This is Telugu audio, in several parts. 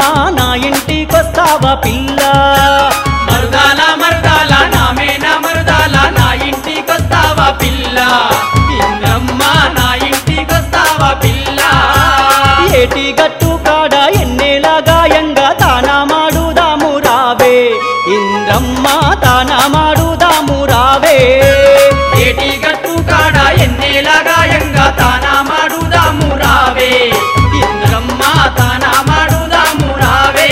నా ఇంటికొస్తావా పిల్ల మరుదాల మరుదాల నామేనా మరుదాల నా ఇంటికొస్తావా పిల్ల ఇంద్రమ్మ నా ఇంటికొస్తావా పిల్ల ఏటి గట్టు కాడ ఎన్నేల గాయంగా తానా మాడుదాము రావే ఇంద్రమ్మ తానా మాడుదాము రావే ఏటి గట్టు కాడ ఎన్నేల గాయంగా తానా మాడుదాము రావే ఇంద్రమ్మ తానా మాడుదాము రావే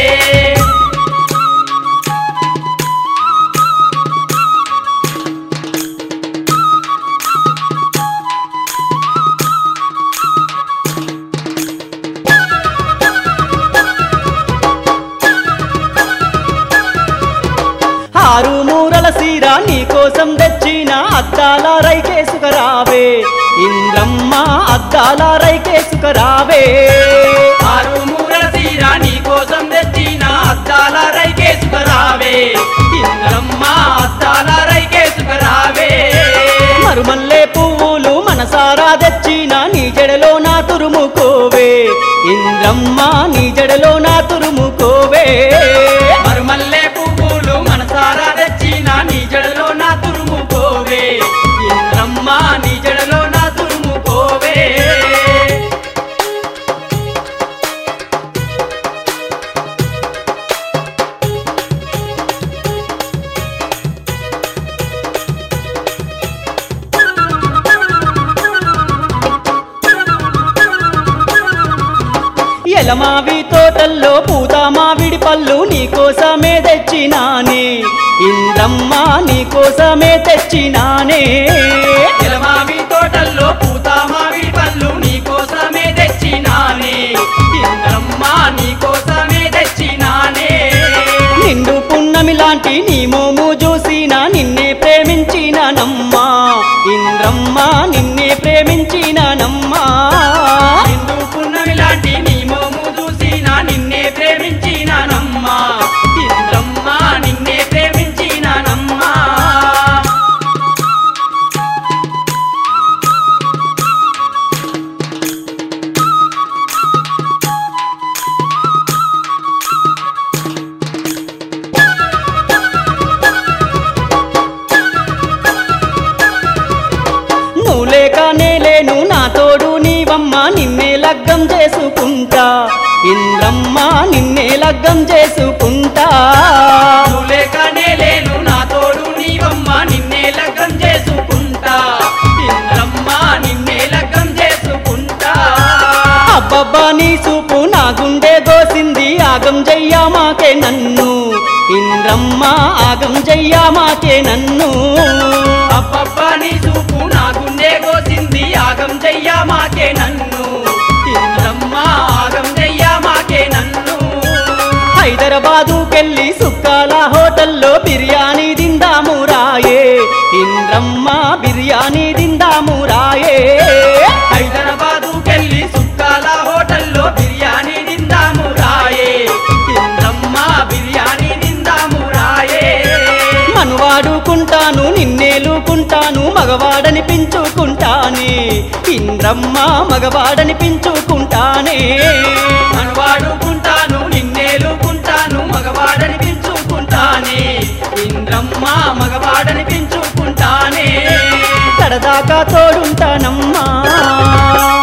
ఆరు మూరల సీర నీకోసం తెచ్చిన అద్దాల రైకేసుకరావే ఇంద్రమ్మ అద్దాల రైకేసుకరావే ఆరు మూరల సీర నీకోసం తెచ్చిన అద్దాల రైకేసుకరావే ఇంద్రమ్మ అద్దాల రైకేసుకరావే మరుమల్లే పువ్వులు మనసారా తెచ్చిన నీ జడలో నా తురుముకోవే ఇంద్రమ్మ నీ జడలో నా తురుముకోవే మరుమల్లే పువ్వులు మనసారా తెచ్చిన నీ జడలో నా తురుముకోవే ఇంద్రమ్మ నీ జడలో నా తురుముకోవే ఎలమావి తోటల్లో పూత మావిడి పళ్ళు నీకోసమే తెచ్చినానే ఇంద్రమ్మ నీకోసమే తెచ్చినానే ఎలమావి తోటల్లో పూత మావిడి పళ్ళు నీకోసమే తెచ్చినానే ఇంద్రమ్మ నీకోసమే తెచ్చినానే నిండు పున్నమి లాంటి నీ మోము చూసిన నిన్నే ప్రేమించినానమ్మా ఇంద్రమ్మ నిన్నే ప్రేమించినానమ్మా నిండు పున్నమి లాంటి నీ మోము చూసిన నిన్నే ప్రేమించినానమ్మా ఇంద్రమ్మ నిన్నే ప్రేమించినానమ్మా నువ్వు లేక నేలేను నా తోడు నీవమ్మ నిన్నే లగ్గం చేసుకుంటా ఇంద్రమ్మ నిన్నే లగ్గం చేసుకుంటా నువ్వు లేకనే లేను నా తోడు నీవమ్మ నిన్నే లగ్గం చేసుకుంటా ఇంద్రమ్మ నిన్నే లగ్గం చేసుకుంటా అబ్బబ్బా నీ చూపు నా గుండె దోసింది ఆగం జయ్యామాకే నన్ను ఇంద్రమ్మ ఆగం జయ్యామాకే నన్ను అబ్బబ్బా నీ చూపు నా గుండె కోసింది ఆగం చెయ్యా మాకే నన్ను ఇంద్రమ్మ ఆగం చెయ్యా మాకే నన్ను హైదరాబాదుకెళ్ళి సుక్కాల హోటల్లో బిర్యానీ తిందాము రాయే ఇంద్రమ్మ బిర్యానీ తిందాము రాయే హైదరాబాదుకెళ్ళి సుక్కాల హోటల్లో బిర్యానీ తిందాము రాయే ఇంద్రమ్మ బిర్యానీ తిందాము రాయే మనువాడుకుంటాను నిన్నేలుకుంటాను మగవాడని పెంచుకుంటానే ఇంద్రమ్మ మగవాడని పెంచుకుంటానే మనవాడుకుంటాను నిన్నేలుకుంటాను మగవాడని పెంచుకుంటానే ఇంద్రమ్మ మగవాడని పెంచుకుంటానే కడదాకా తోడుంటానమ్మా